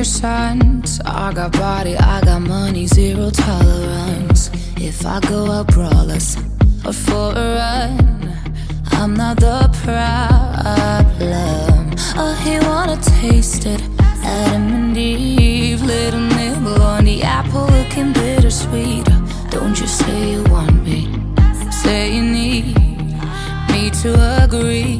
your signs. I got body, I got money, zero tolerance. If I go out brawlers or for a run, I'm not the problem. Oh, he wanna taste it, Adam and Eve. Little nibble on the apple, looking bittersweet. Don't you say you want me, say you need me to agree.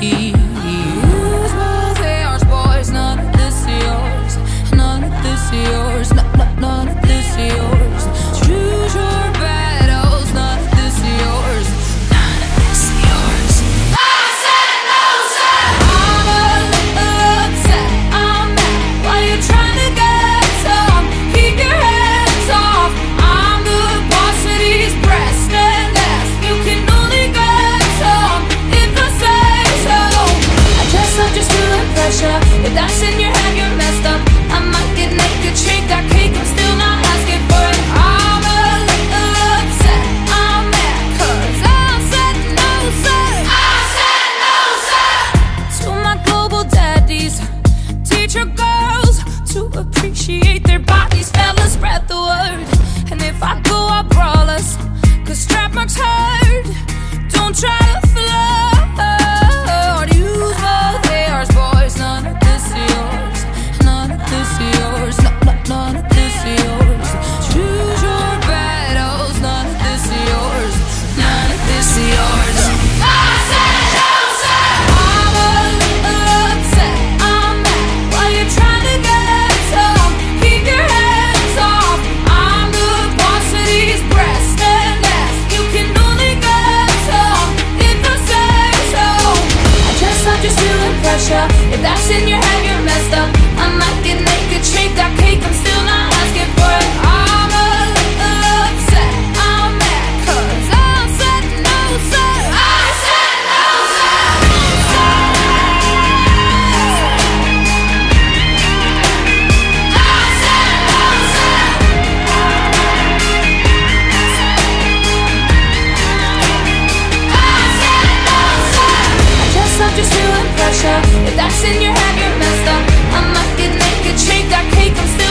Use both yours, boys, none of this is yours. None of this is yours, none of this is yours. Choose your battles, none of this is yours. None of this is yours. I said no, sir. I'm a little upset, I'm mad. Why you trying to get some? Keep your hands off. I'm the boss of these breasts and ass. You can only get some if I say so. I dress up just to impress ya. If that's in your head, you're messed up. I might get naked, shake that cake, I'm still not asking for it. I'm a little upset, I'm mad, 'cause I said no, sir. I said no, sir. To my global daddies, teach your girls to appreciate their bodies. Fellas, spread the word. And if I go, I'll brawl us, 'cause strap marks hurt. Don't try to flood. Use both yours, boys, none of this is yours. None of this is yours, none of this is yours. Choose your battles, none of this is yours. None of this is yours. I said no, sir. I'm a little upset, I'm mad. Why you trying to get some? Keep your hands off. I'm the boss of these breasts and ass. You can only get some if I say so. I dress up just to impress ya. If that's in your head, you're messed up. I might get naked, shake that cake, I'm still not asking for it. I'm a little upset, I'm mad, 'cause I said no, sir. I said no, sir. I said no, sir. I said no, sir. I dress up just to impress ya. If that's in your head, you're messed up. I might get naked, shake that cake, I'm still